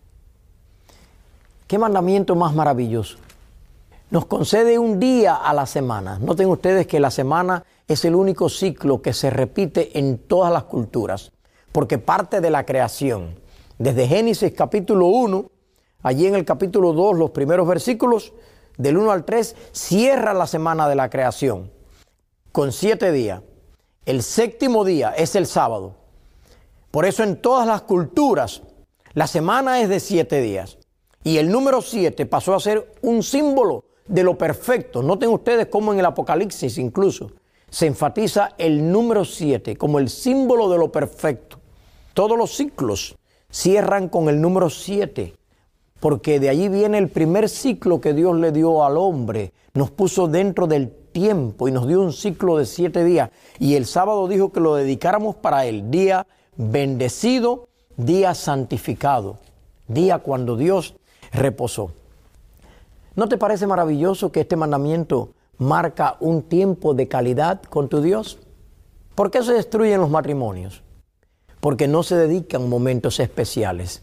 ¿Qué mandamiento más maravilloso? Nos concede un día a la semana. Noten ustedes que la semana es el único ciclo que se repite en todas las culturas, porque parte de la creación. Desde Génesis capítulo uno, allí en el capítulo dos, los primeros versículos, del uno al tres, cierra la semana de la creación con siete días. El séptimo día es el sábado. Por eso en todas las culturas, la semana es de siete días. Y el número siete pasó a ser un símbolo de lo perfecto. Noten ustedes cómo en el Apocalipsis incluso se enfatiza el número siete como el símbolo de lo perfecto. Todos los ciclos cierran con el número siete, porque de allí viene el primer ciclo que Dios le dio al hombre. Nos puso dentro del tiempo y nos dio un ciclo de siete días. Y el sábado dijo que lo dedicáramos para Él. Día bendecido, día santificado, día cuando Dios reposó. ¿No te parece maravilloso que este mandamiento marca un tiempo de calidad con tu Dios? ¿Por qué se destruyen los matrimonios? Porque no se dedican momentos especiales.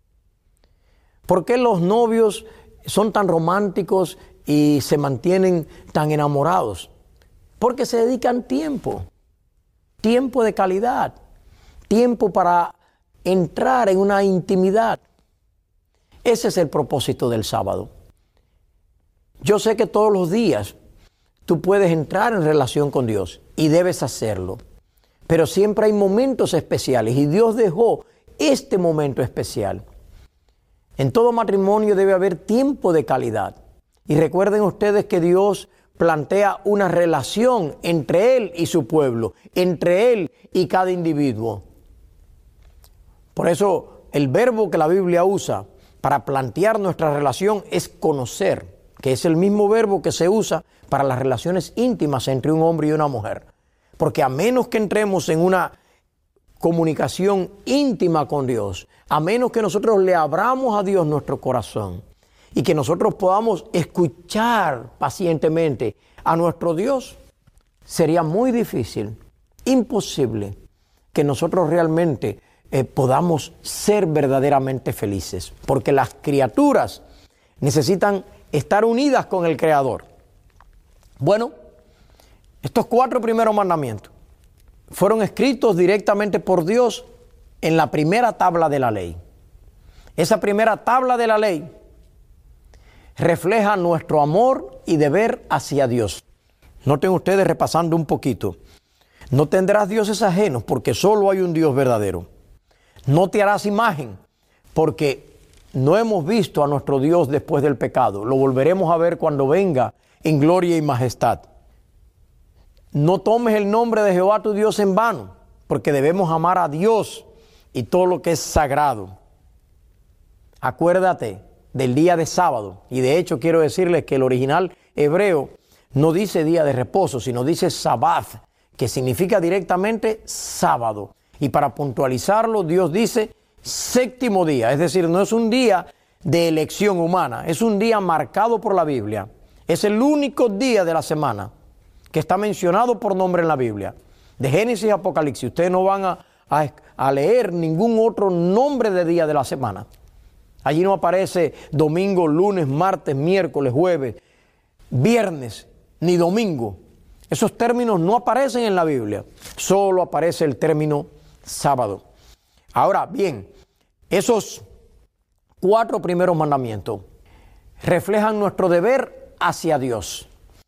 ¿Por qué los novios son tan románticos y se mantienen tan enamorados? Porque se dedican tiempo, tiempo de calidad, tiempo para entrar en una intimidad. Ese es el propósito del sábado. Yo sé que todos los días tú puedes entrar en relación con Dios y debes hacerlo. Pero siempre hay momentos especiales y Dios dejó este momento especial. En todo matrimonio debe haber tiempo de calidad. Y recuerden ustedes que Dios plantea una relación entre Él y su pueblo, entre Él y cada individuo. Por eso el verbo que la Biblia usa para plantear nuestra relación es conocer, que es el mismo verbo que se usa para las relaciones íntimas entre un hombre y una mujer. Porque a menos que entremos en una comunicación íntima con Dios, a menos que nosotros le abramos a Dios nuestro corazón y que nosotros podamos escuchar pacientemente a nuestro Dios, sería muy difícil, imposible, que nosotros realmente eh, podamos ser verdaderamente felices. Porque las criaturas necesitan estar unidas con el Creador. Bueno, estos cuatro primeros mandamientos fueron escritos directamente por Dios en la primera tabla de la ley. Esa primera tabla de la ley refleja nuestro amor y deber hacia Dios. Noten ustedes, repasando un poquito: no tendrás dioses ajenos, porque solo hay un Dios verdadero. No te harás imagen, porque no hemos visto a nuestro Dios después del pecado. Lo volveremos a ver cuando venga en gloria y majestad. No tomes el nombre de Jehová tu Dios en vano, porque debemos amar a Dios y todo lo que es sagrado. Acuérdate del día de sábado. Y de hecho quiero decirles que el original hebreo no dice día de reposo, sino dice Sabbath, que significa directamente sábado. Y para puntualizarlo, Dios dice séptimo día. Es decir, no es un día de elección humana, es un día marcado por la Biblia. Es el único día de la semana que está mencionado por nombre en la Biblia. De Génesis a Apocalipsis, ustedes no van a, a, a leer ningún otro nombre de día de la semana. Allí no aparece domingo, lunes, martes, miércoles, jueves, viernes, ni domingo. Esos términos no aparecen en la Biblia. Solo aparece el término sábado. Ahora bien, esos cuatro primeros mandamientos reflejan nuestro deber hacia Dios.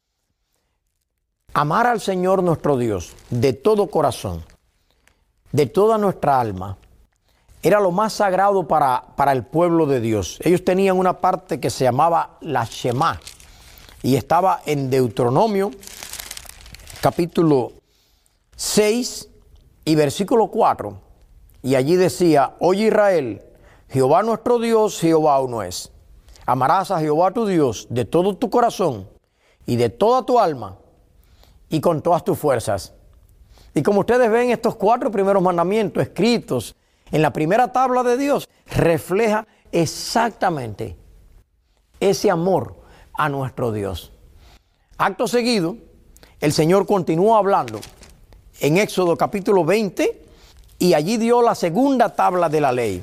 Amar al Señor nuestro Dios de todo corazón, de toda nuestra alma, era lo más sagrado para, para el pueblo de Dios. Ellos tenían una parte que se llamaba la Shema y estaba en Deuteronomio capítulo seis y versículo cuatro. Y allí decía: Oye Israel, Jehová nuestro Dios, Jehová uno es. Amarás a Jehová tu Dios de todo tu corazón y de toda tu alma y con todas tus fuerzas. Y como ustedes ven, estos cuatro primeros mandamientos escritos en la primera tabla de Dios refleja exactamente ese amor a nuestro Dios. Acto seguido, el Señor continuó hablando en Éxodo capítulo veinte y allí dio la segunda tabla de la ley.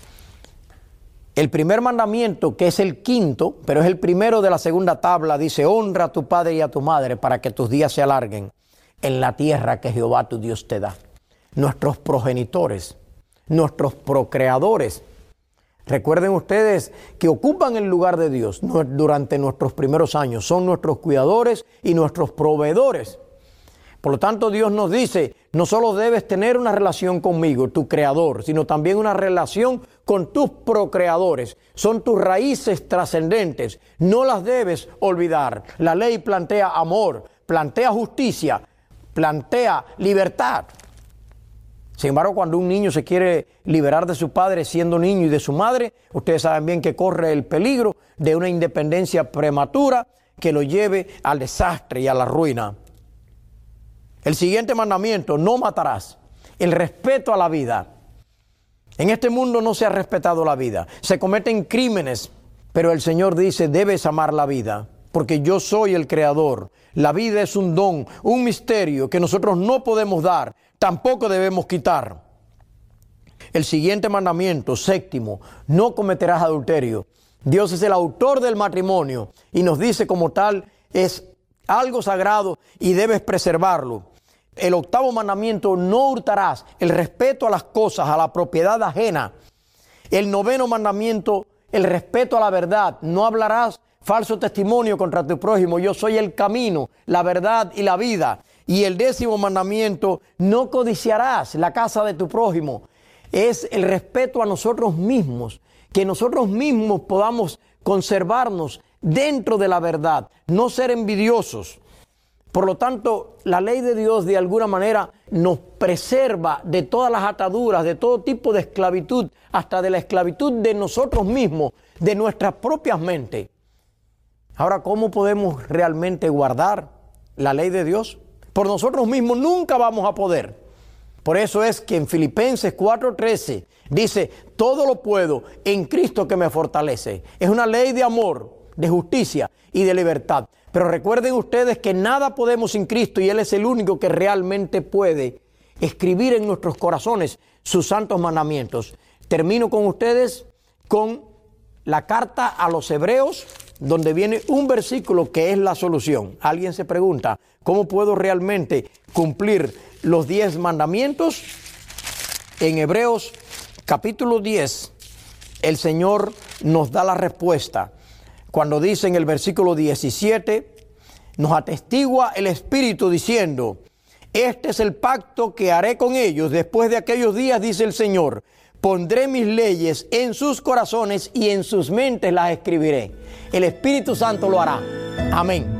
El primer mandamiento, que es el quinto, pero es el primero de la segunda tabla, dice: honra a tu padre y a tu madre para que tus días se alarguen en la tierra que Jehová tu Dios te da. Nuestros progenitores, nuestros procreadores. Recuerden ustedes que ocupan el lugar de Dios durante nuestros primeros años. Son nuestros cuidadores y nuestros proveedores. Por lo tanto, Dios nos dice: no solo debes tener una relación conmigo, tu creador, sino también una relación con tus procreadores. Son tus raíces trascendentes. No las debes olvidar. La ley plantea amor, plantea justicia, plantea libertad. Sin embargo, cuando un niño se quiere liberar de su padre siendo niño y de su madre, ustedes saben bien que corre el peligro de una independencia prematura que lo lleve al desastre y a la ruina. El siguiente mandamiento: no matarás. El respeto a la vida. En este mundo no se ha respetado la vida. Se cometen crímenes, pero el Señor dice: debes amar la vida, porque yo soy el creador. La vida es un don, un misterio que nosotros no podemos dar, tampoco debemos quitar. El siguiente mandamiento, séptimo: no cometerás adulterio. Dios es el autor del matrimonio y nos dice como tal, es algo sagrado y debes preservarlo. El octavo mandamiento: no hurtarás. El respeto a las cosas, a la propiedad ajena. El noveno mandamiento: el respeto a la verdad. No hablarás falso testimonio contra tu prójimo. Yo soy el camino, la verdad y la vida. Y el décimo mandamiento: no codiciarás la casa de tu prójimo. Es el respeto a nosotros mismos, que nosotros mismos podamos conservarnos dentro de la verdad, no ser envidiosos. Por lo tanto, la ley de Dios de alguna manera nos preserva de todas las ataduras, de todo tipo de esclavitud, hasta de la esclavitud de nosotros mismos, de nuestras propias mentes. Ahora, ¿cómo podemos realmente guardar la ley de Dios? Por nosotros mismos nunca vamos a poder. Por eso es que en Filipenses cuatro trece dice: todo lo puedo en Cristo que me fortalece. Es una ley de amor, de justicia y de libertad. Pero recuerden ustedes que nada podemos sin Cristo, y Él es el único que realmente puede escribir en nuestros corazones sus santos mandamientos. Termino con ustedes con la carta a los Hebreos, donde viene un versículo que es la solución. Alguien se pregunta: ¿cómo puedo realmente cumplir los diez mandamientos? En Hebreos capítulo diez, el Señor nos da la respuesta. Cuando dice en el versículo diecisiete, nos atestigua el Espíritu diciendo: este es el pacto que haré con ellos después de aquellos días, dice el Señor. Pondré mis leyes en sus corazones y en sus mentes las escribiré. El Espíritu Santo lo hará. Amén.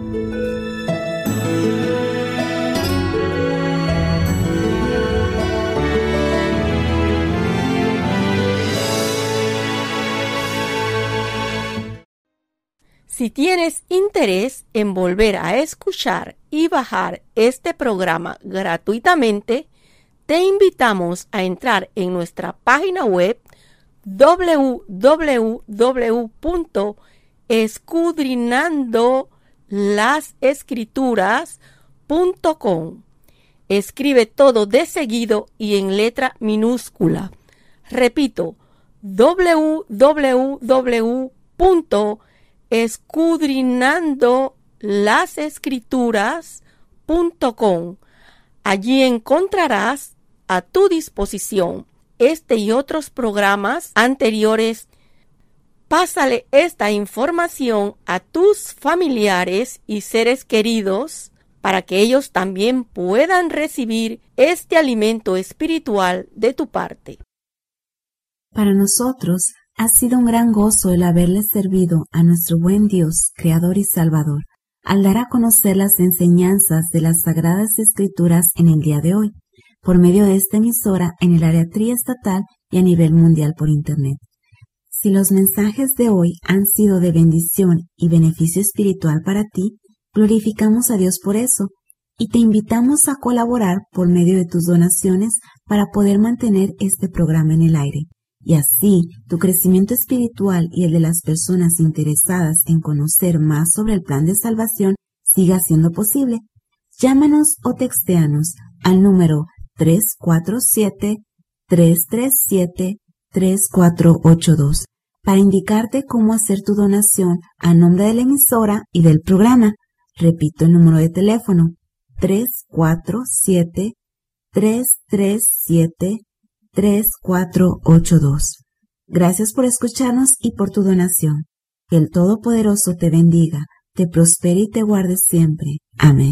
Si tienes interés en volver a escuchar y bajar este programa gratuitamente, te invitamos a entrar en nuestra página web doble u doble u doble u punto escudriñando las escrituras punto com. Escribe todo de seguido y en letra minúscula. Repito, doble u doble u doble u punto escudriñando las escrituras punto com. Allí encontrarás a tu disposición este y otros programas anteriores. Pásale esta información a tus familiares y seres queridos para que ellos también puedan recibir este alimento espiritual de tu parte. Para nosotros ha sido un gran gozo el haberle servido a nuestro buen Dios, Creador y Salvador, al dar a conocer las enseñanzas de las Sagradas Escrituras en el día de hoy, por medio de esta emisora en el área triestatal y a nivel mundial por Internet. Si los mensajes de hoy han sido de bendición y beneficio espiritual para ti, glorificamos a Dios por eso y te invitamos a colaborar por medio de tus donaciones para poder mantener este programa en el aire. Y así, tu crecimiento espiritual y el de las personas interesadas en conocer más sobre el plan de salvación siga siendo posible. Llámanos o textéanos al número tres cuatro siete, tres tres siete, tres cuatro ocho dos para indicarte cómo hacer tu donación a nombre de la emisora y del programa. Repito el número de teléfono: tres cuatro siete, tres tres siete, tres cuatro ocho dos. Gracias por escucharnos y por tu donación. Que el Todopoderoso te bendiga, te prospere y te guarde siempre. Amén.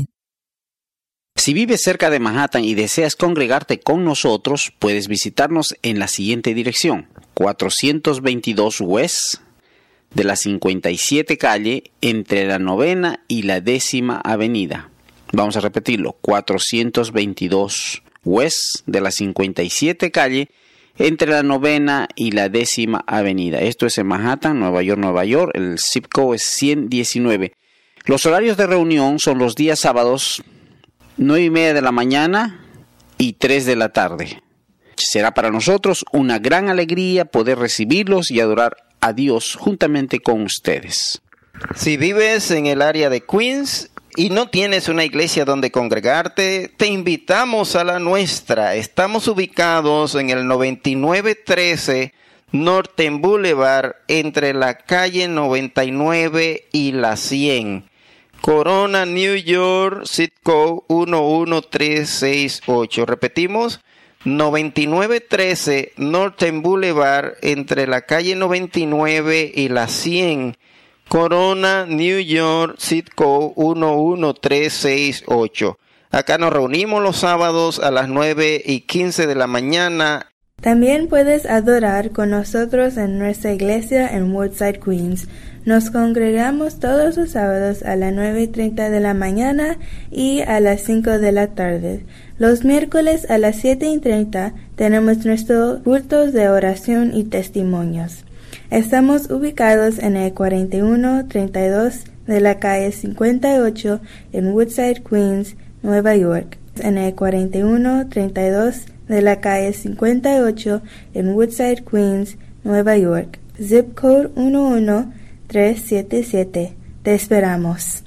Si vives cerca de Manhattan y deseas congregarte con nosotros, puedes visitarnos en la siguiente dirección: cuatrocientos veintidós West de la cincuenta y siete calle, entre la novena y la décima avenida. Vamos a repetirlo: cuatrocientos veintidós West de la cincuenta y siete calle, entre la novena y la décima avenida. Esto es en Manhattan, Nueva York, Nueva York. El zip code es ciento diecinueve. Los horarios de reunión son los días sábados, nueve y media de la mañana y tres de la tarde. Será para nosotros una gran alegría poder recibirlos y adorar a Dios juntamente con ustedes. Si vives en el área de Queens y no tienes una iglesia donde congregarte, te invitamos a la nuestra. Estamos ubicados en el noventa y nueve trece Norton Boulevard, entre la calle noventa y nueve y la cien. Corona, New York, zip code uno uno tres seis ocho. Repetimos, noventa y nueve trece Norton Boulevard, entre la calle noventa y nueve y la cien. Corona, New York, zip code uno uno tres seis ocho. Acá nos reunimos los sábados a las nueve y quince de la mañana. También puedes adorar con nosotros en nuestra iglesia en Woodside, Queens. Nos congregamos todos los sábados a las nueve y treinta de la mañana y a las cinco de la tarde. Los miércoles a las siete y treinta tenemos nuestros cultos de oración y testimonios. Estamos ubicados en el cuarenta y uno treinta y dos de la calle cincuenta y ocho en Woodside, Queens, Nueva York. En el cuarenta y uno treinta y dos de la calle cincuenta y ocho en Woodside, Queens, Nueva York. Zip code uno uno tres siete siete. Te esperamos.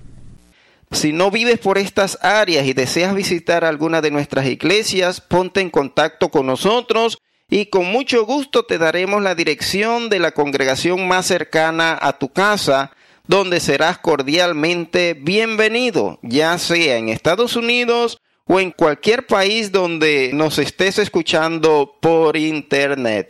Si no vives por estas áreas y deseas visitar alguna de nuestras iglesias, ponte en contacto con nosotros y con mucho gusto te daremos la dirección de la congregación más cercana a tu casa, donde serás cordialmente bienvenido, ya sea en Estados Unidos o en cualquier país donde nos estés escuchando por internet.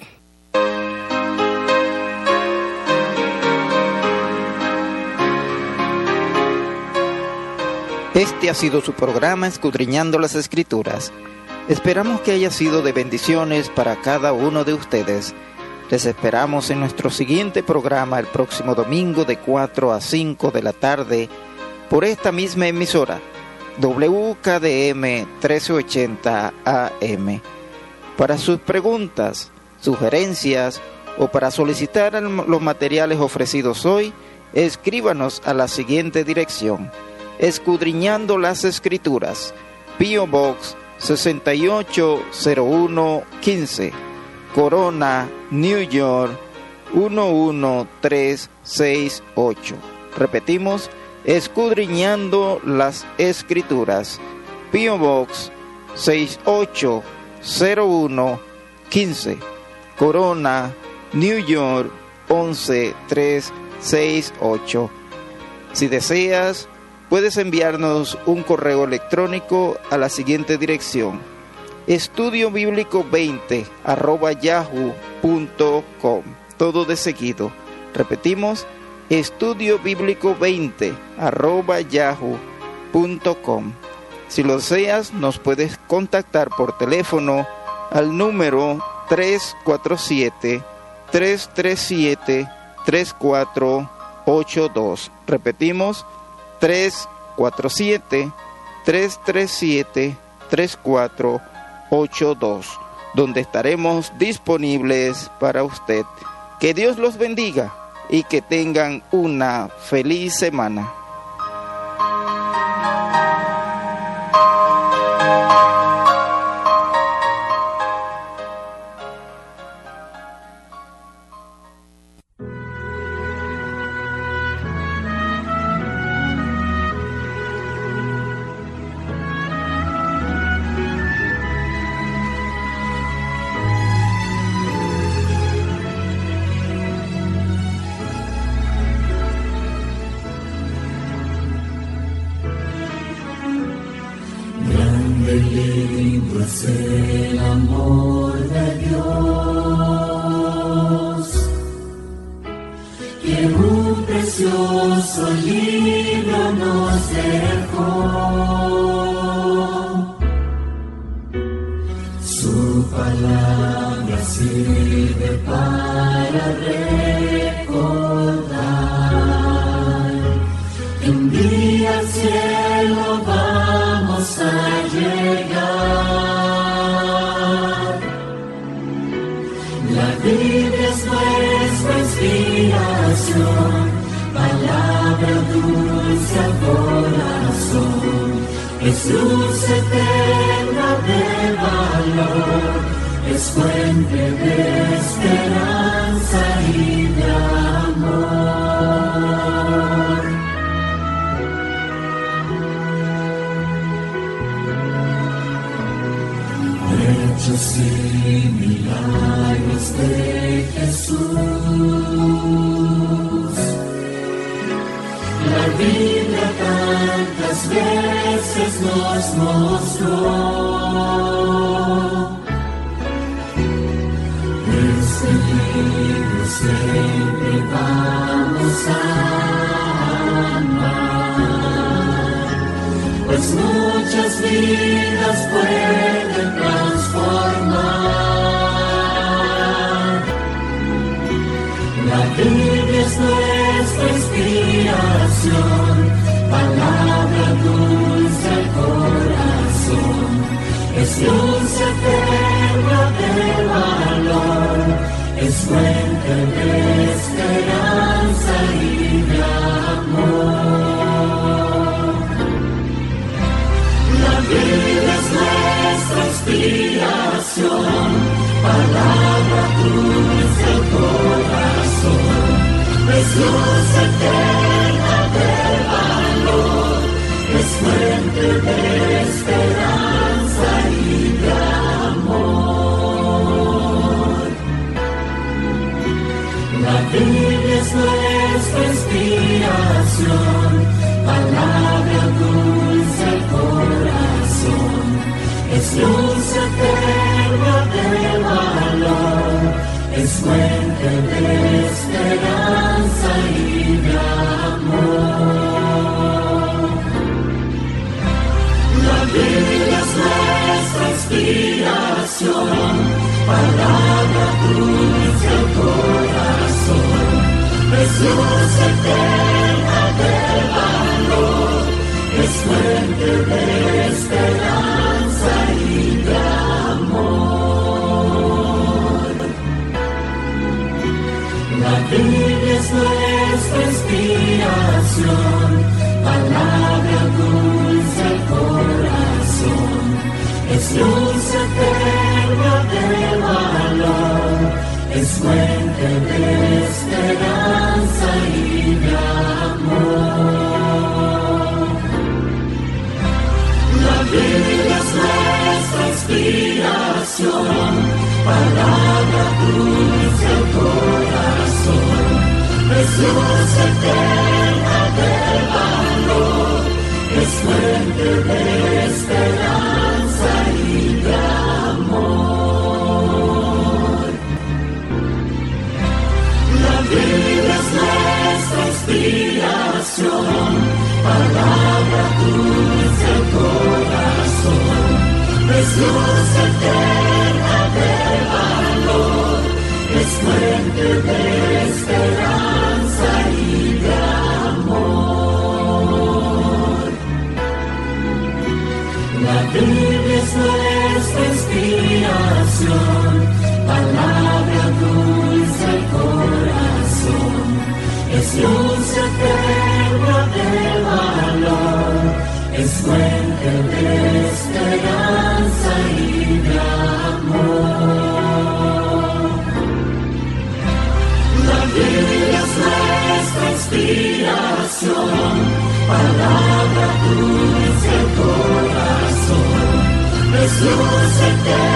Este ha sido su programa Escudriñando las Escrituras. Esperamos que haya sido de bendiciones para cada uno de ustedes. Les esperamos en nuestro siguiente programa el próximo domingo de cuatro a cinco de la tarde por esta misma emisora, W K D M mil trescientos ochenta A M. Para sus preguntas, sugerencias o para solicitar los materiales ofrecidos hoy, escríbanos a la siguiente dirección: Escudriñando las Escrituras, P O Box sesenta y ocho cero uno quince, Corona, New York uno uno tres seis ocho. Repetimos, Escudriñando las Escrituras. P O Box seis ocho cero uno quince, Corona, New York once tres seis ocho. Si deseas, puedes enviarnos un correo electrónico a la siguiente dirección: estudio bíblico veinte arroba yahoo punto com. Todo de seguido. Repetimos: estudio bíblico veinte arroba yahoo punto com. Si lo deseas, nos puedes contactar por teléfono al número tres cuatro siete, tres tres siete, tres cuatro ocho dos. Repetimos: tres cuatro siete, tres tres siete, tres cuatro ocho dos, donde estaremos disponibles para usted. Que Dios los bendiga y que tengan una feliz semana. El amor de Dios, que un precioso libro nos dejó. Su palabra sirve para recordar que un día al cielo vamos a llegar. La Biblia es nuestra inspiración, palabra dulce al corazón, es luz eterna de valor, es fuente de esperanza y de amor. Hechos y milagros de Jesús, la Biblia tantas veces nos mostró. Este libro siempre vamos a amar, pues muchas vidas pueden transformar. La Biblia es nuestra inspiración, palabra dulce al corazón, es luz eterna de valor, es fuente de esperanza y de amor. La Biblia es nuestra inspiración, palabra dulce al corazón, es luz eterna de valor, es fuente de esperanza y de amor. La Biblia es nuestra inspiración, palabra dulce al corazón, es luz eterna de valor, es fuente de esperanza y de amor. La Biblia es nuestra inspiración, palabra dulce al corazón, es luz eterna de valor, es fuente de esperanza y de amor. La Biblia es nuestra inspiración, palabra dulce al corazón, es luz eterna de valor, es fuente de esperanza y de amor. inspiración, palabra dulce al corazón, es luz eterna del valor, es fuente de esperanza y de amor. La Biblia es nuestra inspiración, palabra dulce al corazón, es luz eterna de valor, es fuente de esperanza y de amor. La Biblia es nuestra inspiración, palabra dulce al corazón, es luz eterna de valor, es fuente de esperanza y de amor. La Biblia es nuestra inspiración, palabra dulce al corazón, es luz eterna